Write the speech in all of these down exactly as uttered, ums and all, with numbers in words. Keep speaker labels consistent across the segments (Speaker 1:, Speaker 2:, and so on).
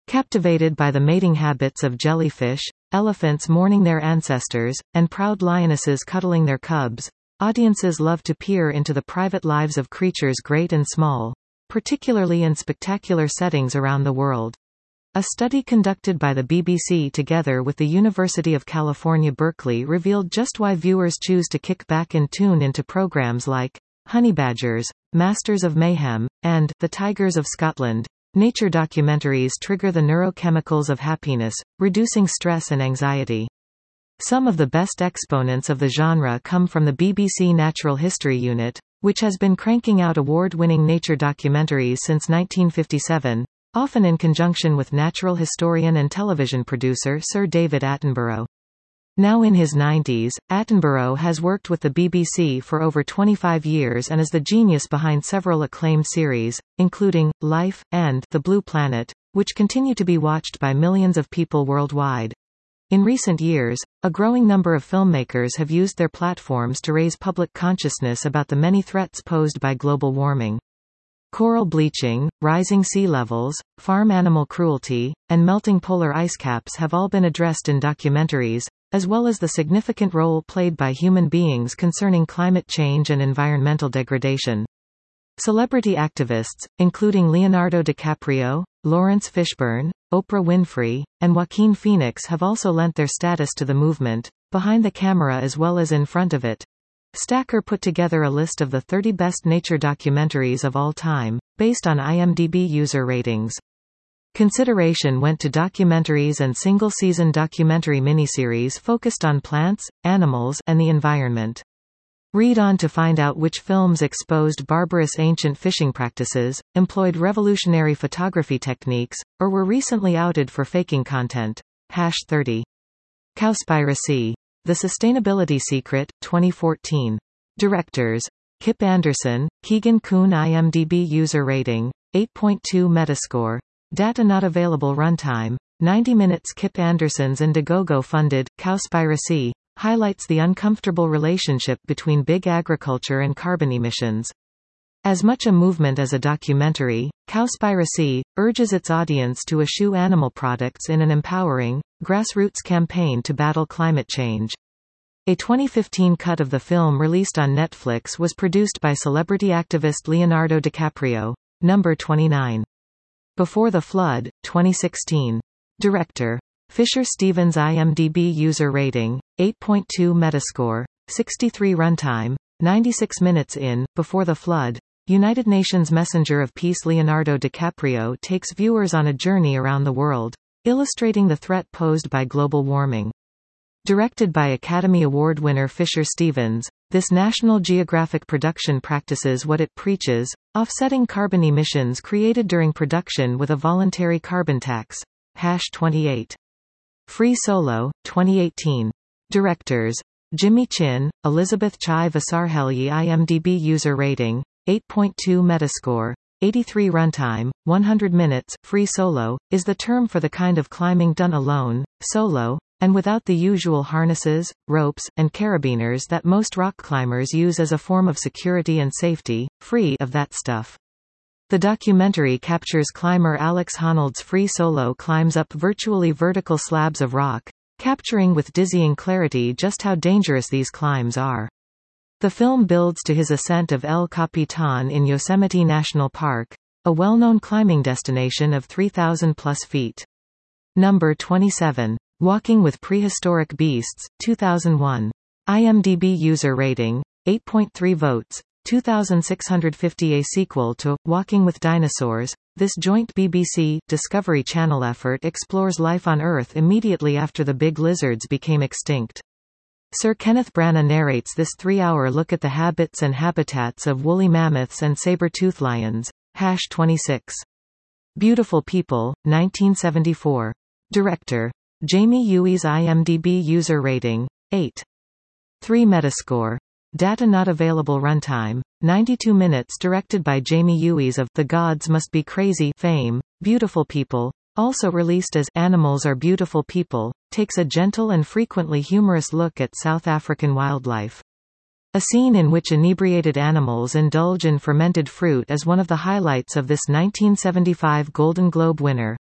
Speaker 1: Captivated by the mating habits of jellyfish, elephants mourning their ancestors, and proud lionesses cuddling their cubs, audiences love to peer into the private lives of creatures great and small, particularly in spectacular settings around the world. A study conducted by the B B C together with the University of California, Berkeley revealed just why viewers choose to kick back and tune into programs like Honeybadgers, Masters of Mayhem, and The Tigers of Scotland. Nature documentaries trigger the neurochemicals of happiness, reducing stress and anxiety. Some of the best exponents of the genre come from the B B C Natural History Unit, which has been cranking out award-winning nature documentaries since nineteen fifty-seven, often in conjunction with natural historian and television producer Sir David Attenborough. Now in his nineties, Attenborough has worked with the B B C for over twenty-five years and is the genius behind several acclaimed series, including Life and The Blue Planet, which continue to be watched by millions of people worldwide. In recent years, a growing number of filmmakers have used their platforms to raise public consciousness about the many threats posed by global warming. Coral bleaching, rising sea levels, farm animal cruelty, and melting polar ice caps have all been addressed in documentaries, as well as the significant role played by human beings concerning climate change and environmental degradation. Celebrity activists, including Leonardo DiCaprio, Lawrence Fishburne, Oprah Winfrey, and Joaquin Phoenix, have also lent their status to the movement, behind the camera as well as in front of it. Stacker put together a list of the thirty best nature documentaries of all time, based on I M D B user ratings. Consideration went to documentaries and single-season documentary miniseries focused on plants, animals, and the environment. Read on to find out which films exposed barbarous ancient fishing practices, employed revolutionary photography techniques, or were recently outed for faking content. Hash thirty. Cowspiracy. The Sustainability Secret, twenty fourteen. Directors: Kip Anderson, Keegan Kuhn. I M D B user rating, eight point two Metascore. Data not available. Runtime, ninety minutes. Kip Anderson's Indiegogo-funded, Cowspiracy, highlights the uncomfortable relationship between big agriculture and carbon emissions. As much a movement as a documentary, Cowspiracy urges its audience to eschew animal products in an empowering, grassroots campaign to battle climate change. A twenty fifteen cut of the film released on Netflix was produced by celebrity activist Leonardo DiCaprio. Number twenty-nine. Before the Flood, twenty sixteen. Director: Fisher Stevens. I M D B user rating, eight point two Metascore, sixty-three. Runtime, ninety-six minutes. In Before the Flood, United Nations Messenger of Peace Leonardo DiCaprio takes viewers on a journey around the world, illustrating the threat posed by global warming. Directed by Academy Award winner Fisher Stevens, this National Geographic production practices what it preaches, offsetting carbon emissions created during production with a voluntary carbon tax. Hash twenty-eight. Free Solo, twenty eighteen. Directors: Jimmy Chin, Elizabeth Chai Vasarhelyi. I M D B user rating, eight point two Metascore, eighty-three. Runtime, one hundred minutes. Free solo is the term for the kind of climbing done alone, solo, and without the usual harnesses, ropes, and carabiners that most rock climbers use as a form of security and safety, free of that stuff. The documentary captures climber Alex Honnold's free solo climbs up virtually vertical slabs of rock, capturing with dizzying clarity just how dangerous these climbs are. The film builds to his ascent of El Capitan in Yosemite National Park, a well-known climbing destination of three thousand plus feet. Number twenty-seven. Walking with Prehistoric Beasts, two thousand one. I M D B user rating, eight point three votes, two thousand six hundred fifty. A sequel to Walking with Dinosaurs, this joint B B C Discovery Channel effort explores life on Earth immediately after the big lizards became extinct. Sir Kenneth Branagh narrates this three-hour look at the habits and habitats of woolly mammoths and saber-toothed lions. Hash twenty-six. Beautiful People, nineteen seventy-four. Director: Jamie Uys. I M D B user rating, eight point three Metascore. Data not available. Runtime, ninety-two minutes. Directed by Jamie Uys of The Gods Must Be Crazy fame, Beautiful People, also released as Animals Are Beautiful People, takes a gentle and frequently humorous look at South African wildlife. A scene in which inebriated animals indulge in fermented fruit is one of the highlights of this nineteen seventy-five Golden Globe winner.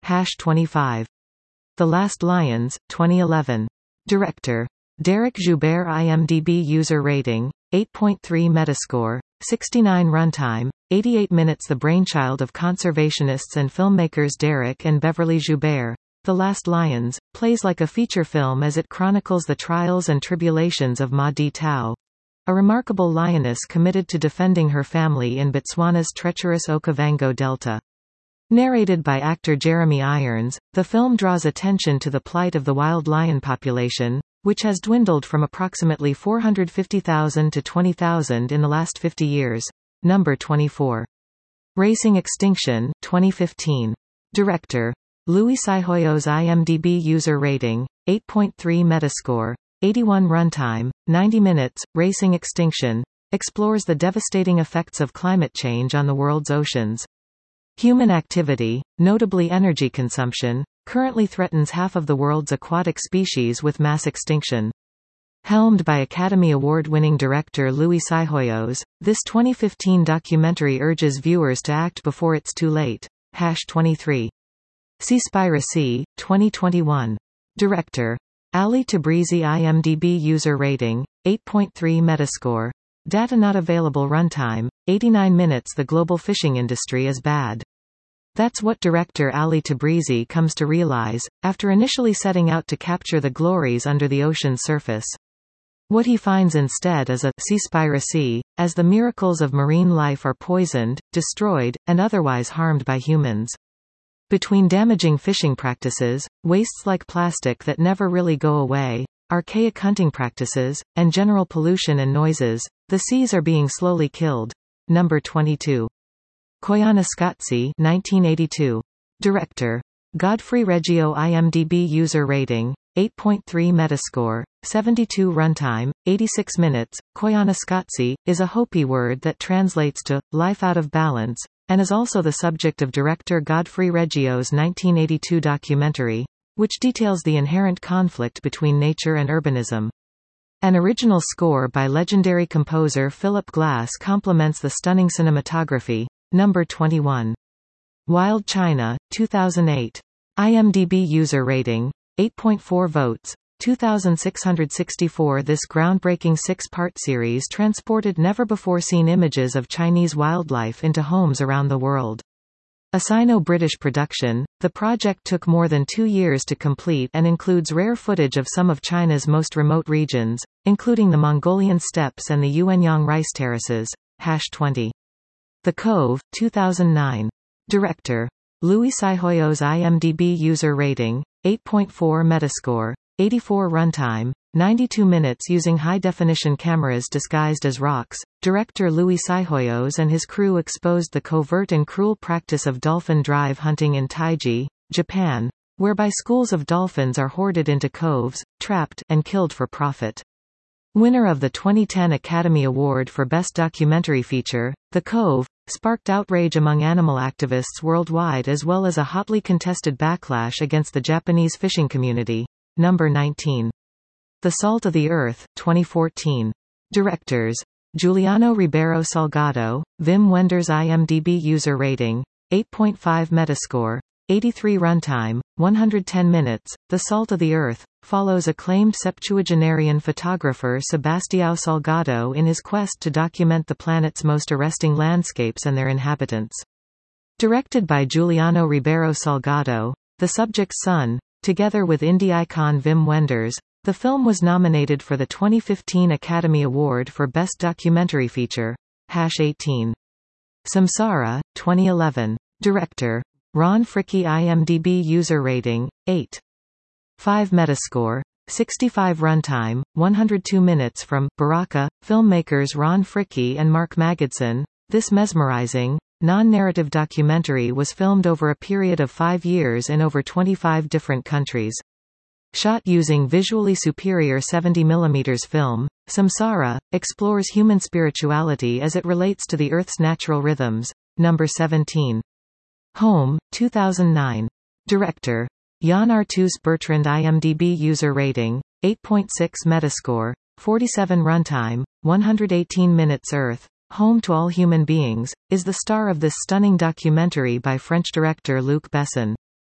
Speaker 1: twenty-five. The Last Lions, twenty eleven. Director Derek Joubert. IMDb user rating eight point three, Metascore sixty-nine, runtime eighty-eight minutes. The brainchild of conservationists and filmmakers Derek and Beverly Joubert, The Last Lions plays like a feature film as it chronicles the trials and tribulations of Ma Di Tao, a remarkable lioness committed to defending her family in Botswana's treacherous Okavango Delta. Narrated by actor Jeremy Irons, the film draws attention to the plight of the wild lion population, which has dwindled from approximately four hundred fifty thousand to twenty thousand in the last fifty years. Number twenty-four. Racing Extinction, twenty fifteen. Director Louis Sihoyos. IMDb user rating eight point three, Metascore eighty-one, runtime ninety minutes. Racing Extinction explores the devastating effects of climate change on the world's oceans. Human activity, notably energy consumption, currently threatens half of the world's aquatic species with mass extinction. Helmed by Academy Award-winning director Louis Sihoyos, this twenty fifteen documentary urges viewers to act before it's too late. twenty-three. Seaspiracy, twenty twenty-one. Director Ali Tabrizi. IMDb user rating eight point three, Metascore data not available. Runtime eighty-nine minutes. The global fishing industry is bad. That's what director Ali Tabrizi comes to realize, after initially setting out to capture the glories under the ocean's surface. What he finds instead is a seaspiracy, as the miracles of marine life are poisoned, destroyed, and otherwise harmed by humans. Between damaging fishing practices, wastes like plastic that never really go away, archaic hunting practices, and general pollution and noises, the seas are being slowly killed. Number twenty-two. Koyaanisqatsi, nineteen eighty-two. Director Godfrey Reggio. IMDb user rating eight point three, Metascore seventy-two, runtime eighty-six minutes. Koyaanisqatsi is a Hopi word that translates to life out of balance, and is also the subject of director Godfrey Reggio's nineteen eighty-two documentary, which details the inherent conflict between nature and urbanism. An original score by legendary composer Philip Glass complements the stunning cinematography. Number twenty-one. Wild China, two thousand eight. IMDb user rating eight point four votes, two thousand six hundred sixty-four. This groundbreaking six-part series transported never-before-seen images of Chinese wildlife into homes around the world. A Sino-British production, the project took more than two years to complete and includes rare footage of some of China's most remote regions, including the Mongolian steppes and the Yuanyang rice terraces. twenty. The Cove, two thousand nine. Director Louis Sihoyos. IMDb user rating eight point four, Metascore eighty-four, runtime ninety-two minutes. Using high-definition cameras disguised as rocks, director Louis Sihoyos and his crew exposed the covert and cruel practice of dolphin drive hunting in Taiji, Japan, whereby schools of dolphins are hoarded into coves, trapped, and killed for profit. Winner of the twenty ten Academy Award for Best Documentary Feature, The Cove sparked outrage among animal activists worldwide as well as a hotly contested backlash against the Japanese fishing community. Number nineteen. The Salt of the Earth, twenty fourteen. Directors Giuliano Ribeiro Salgado, Wim Wenders. IMDb user rating eight point five, Metascore eighty-three, runtime one hundred ten minutes. The Salt of the Earth follows acclaimed septuagenarian photographer Sebastião Salgado in his quest to document the planet's most arresting landscapes and their inhabitants. Directed by Giuliano Ribeiro Salgado, the subject's son, together with indie icon Wim Wenders, the film was nominated for the twenty fifteen Academy Award for Best Documentary Feature. eighteen. Samsara, twenty eleven. Director Ron Fricke. IMDb user rating eight point five, Metascore sixty-five, runtime one hundred two minutes. From Baraka, filmmakers Ron Fricke and Mark Magidson, this mesmerizing, non-narrative documentary was filmed over a period of five years in over twenty-five different countries. Shot using visually superior seventy millimeter film, Samsara explores human spirituality as it relates to the Earth's natural rhythms. Number seventeen. Home, two thousand nine. Director Jan Artus Bertrand. IMDb user rating eight point six, Metascore forty-seven, runtime one hundred eighteen minutes. Earth, Home to All Human Beings, is the star of this stunning documentary by French director Luc Besson.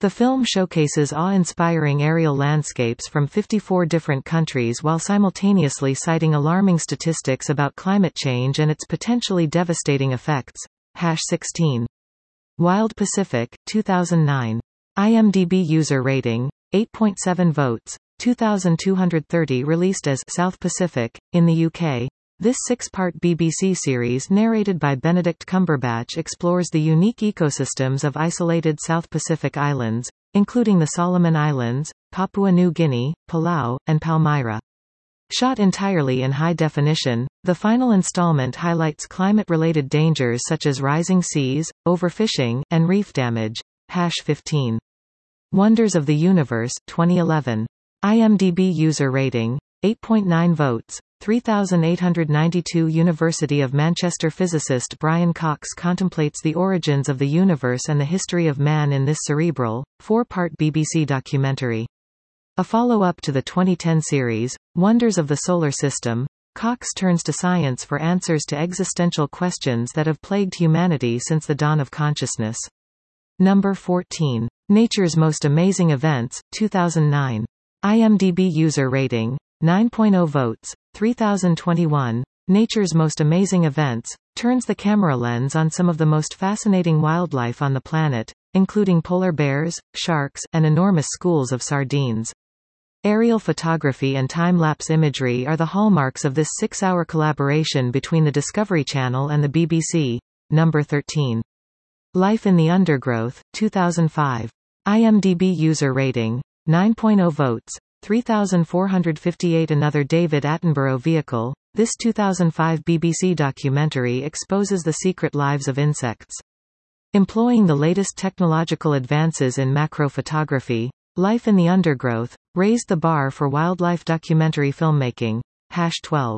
Speaker 1: The film showcases awe-inspiring aerial landscapes from fifty-four different countries while simultaneously citing alarming statistics about climate change and its potentially devastating effects. sixteen. Wild Pacific, two thousand nine. IMDb user rating, eight point seven votes, two thousand two hundred thirty. Released as South Pacific, in the U K. This six-part B B C series narrated by Benedict Cumberbatch explores the unique ecosystems of isolated South Pacific islands, including the Solomon Islands, Papua New Guinea, Palau, and Palmyra. Shot entirely in high definition, the final installment highlights climate-related dangers such as rising seas, overfishing, and reef damage. fifteen. Wonders of the Universe, twenty eleven. IMDb user rating, eight point nine votes, three thousand eight hundred ninety-two. University of Manchester physicist Brian Cox contemplates the origins of the universe and the history of man in this cerebral, four-part B B C documentary. A follow-up to the twenty ten series, Wonders of the Solar System, Cox turns to science for answers to existential questions that have plagued humanity since the dawn of consciousness. Number fourteen. Nature's Most Amazing Events, two thousand nine. IMDb user rating, nine point zero votes, three thousand twenty-one. Nature's Most Amazing Events turns the camera lens on some of the most fascinating wildlife on the planet, including polar bears, sharks, and enormous schools of sardines. Aerial photography and time-lapse imagery are the hallmarks of this six-hour collaboration between the Discovery Channel and the B B C. Number thirteen. Life in the Undergrowth, two thousand five. IMDb user rating, nine point zero votes, three thousand four hundred fifty-eight. Another David Attenborough vehicle, this two thousand five B B C documentary exposes the secret lives of insects. Employing the latest technological advances in macro photography, Life in the Undergrowth raised the bar for wildlife documentary filmmaking. twelve.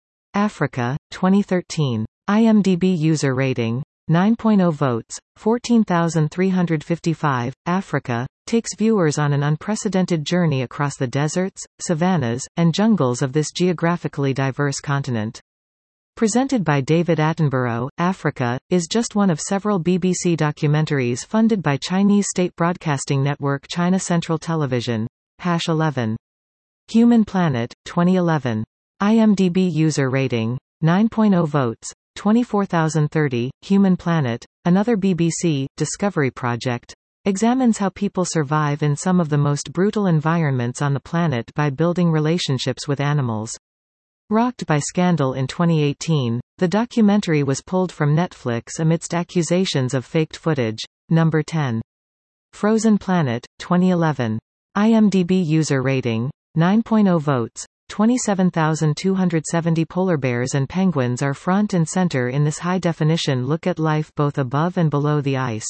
Speaker 1: Africa, twenty thirteen. IMDb user rating, nine point zero votes, fourteen thousand three hundred fifty-five. Africa takes viewers on an unprecedented journey across the deserts, savannas, and jungles of this geographically diverse continent. Presented by David Attenborough, Africa is just one of several B B C documentaries funded by Chinese state broadcasting network China Central Television. eleven. Human Planet, twenty eleven. IMDb user rating, nine point zero votes, twenty-four thousand thirty. Human Planet, another B B C Discovery project, examines how people survive in some of the most brutal environments on the planet by building relationships with animals. Rocked by scandal in twenty eighteen, the documentary was pulled from Netflix amidst accusations of faked footage. Number ten. Frozen Planet, twenty eleven. IMDb user rating, nine point zero votes, twenty-seven thousand two hundred seventy. Polar bears and penguins are front and center in this high-definition look at life both above and below the ice.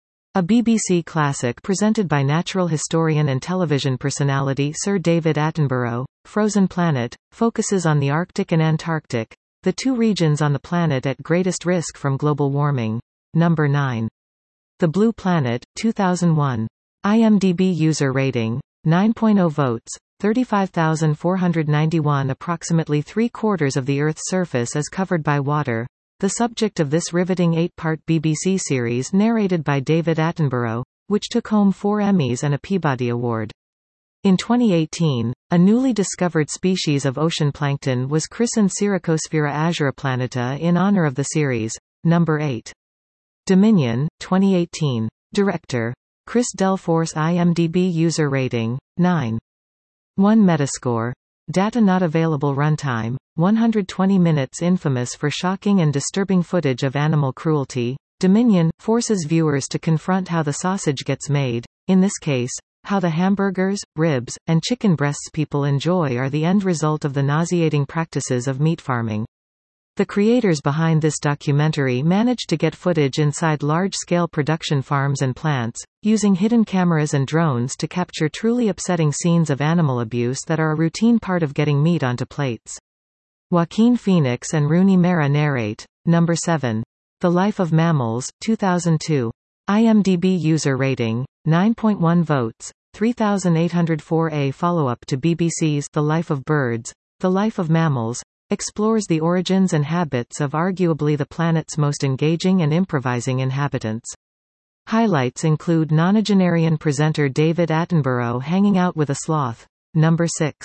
Speaker 1: A B B C classic presented by natural historian and television personality Sir David Attenborough, Frozen Planet focuses on the Arctic and Antarctic, the two regions on the planet at greatest risk from global warming. Number nine. The Blue Planet, two thousand one. IMDb user rating, nine point zero votes, thirty-five thousand four hundred ninety-one. Approximately three-quarters of the Earth's surface is covered by water. The subject of this riveting eight-part B B C series narrated by David Attenborough, which took home four Emmys and a Peabody Award. In twenty eighteen, a newly discovered species of ocean plankton was christened Siracosphaera azuraplaneta in honor of the series. Number eight. Dominion, twenty eighteen. Director Chris Delforce. IMDb user rating, nine point one. Metascore. Data not available. Runtime, one hundred twenty minutes. Infamous for shocking and disturbing footage of animal cruelty, Dominion forces viewers to confront how the sausage gets made, in this case, how the hamburgers, ribs, and chicken breasts people enjoy are the end result of the nauseating practices of meat farming. The creators behind this documentary managed to get footage inside large-scale production farms and plants, using hidden cameras and drones to capture truly upsetting scenes of animal abuse that are a routine part of getting meat onto plates. Joaquin Phoenix and Rooney Mara narrate. Number seven. The Life of Mammals, two thousand two. IMDb user rating, nine point one votes, three thousand eight hundred four. A follow-up to B B C's The Life of Birds, The Life of Mammals explores the origins and habits of arguably the planet's most engaging and improvising inhabitants. Highlights include nonagenarian presenter David Attenborough hanging out with a sloth. Number six.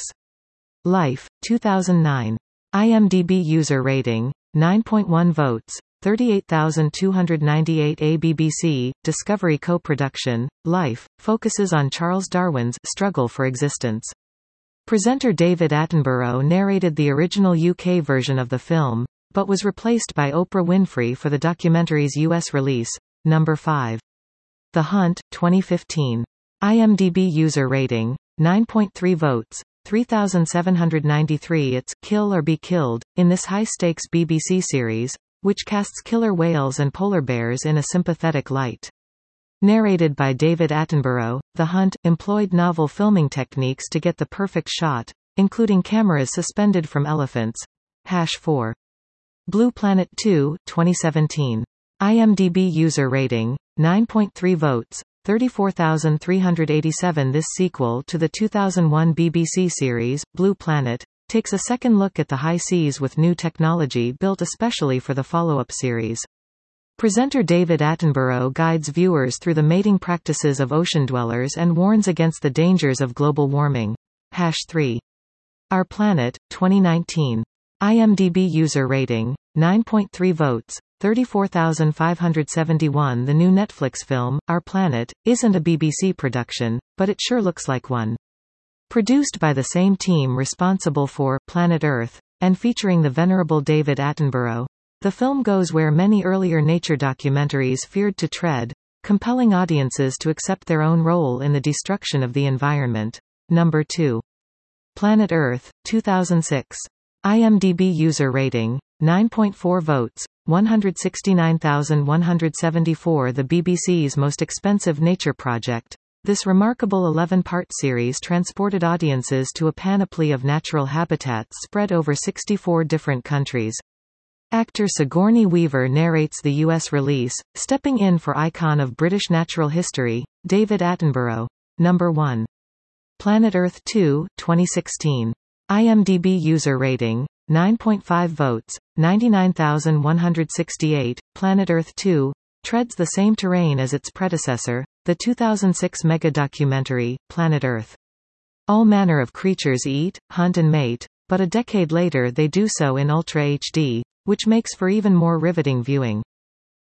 Speaker 1: Life, two thousand nine. IMDb user rating, nine point one votes, thirty-eight thousand two hundred ninety-eight. A B B C, Discovery co-production, Life, focuses on Charles Darwin's struggle for existence. Presenter David Attenborough narrated the original U K version of the film, but was replaced by Oprah Winfrey for the documentary's U S release. Number five. The Hunt, twenty fifteen. IMDb user rating, nine point three votes, three thousand seven hundred ninety-three. It's Kill or Be Killed, in this high-stakes B B C series, which casts killer whales and polar bears in a sympathetic light. Narrated by David Attenborough, The Hunt employed novel filming techniques to get the perfect shot, including cameras suspended from elephants. Hash four. Blue Planet two, twenty seventeen. IMDb user rating, nine point three votes, thirty-four thousand three hundred eighty-seven. This sequel to the two thousand one B B C series, Blue Planet, takes a second look at the high seas with new technology built especially for the follow-up series. Presenter David Attenborough guides viewers through the mating practices of ocean dwellers and warns against the dangers of global warming. Hash three. Our Planet, twenty nineteen. IMDb user rating, nine point three votes, thirty-four thousand five hundred seventy-one. The new Netflix film, Our Planet, isn't a B B C production, but it sure looks like one. Produced by the same team responsible for Planet Earth, and featuring the venerable David Attenborough, the film goes where many earlier nature documentaries feared to tread, compelling audiences to accept their own role in the destruction of the environment. Number two. Planet Earth, two thousand six. IMDb user rating, nine point four votes, one hundred sixty-nine thousand one hundred seventy-four. The B B C's most expensive nature project, this remarkable eleven-part series transported audiences to a panoply of natural habitats spread over sixty-four different countries. Actor Sigourney Weaver narrates the U S release, stepping in for icon of British natural history, David Attenborough. Number one. Planet Earth two, twenty sixteen. IMDb user rating, nine point five votes, ninety-nine thousand one hundred sixty-eight. Planet Earth two treads the same terrain as its predecessor, the two thousand six mega-documentary, Planet Earth. All manner of creatures eat, hunt and mate, but a decade later they do so in Ultra H D, which makes for even more riveting viewing.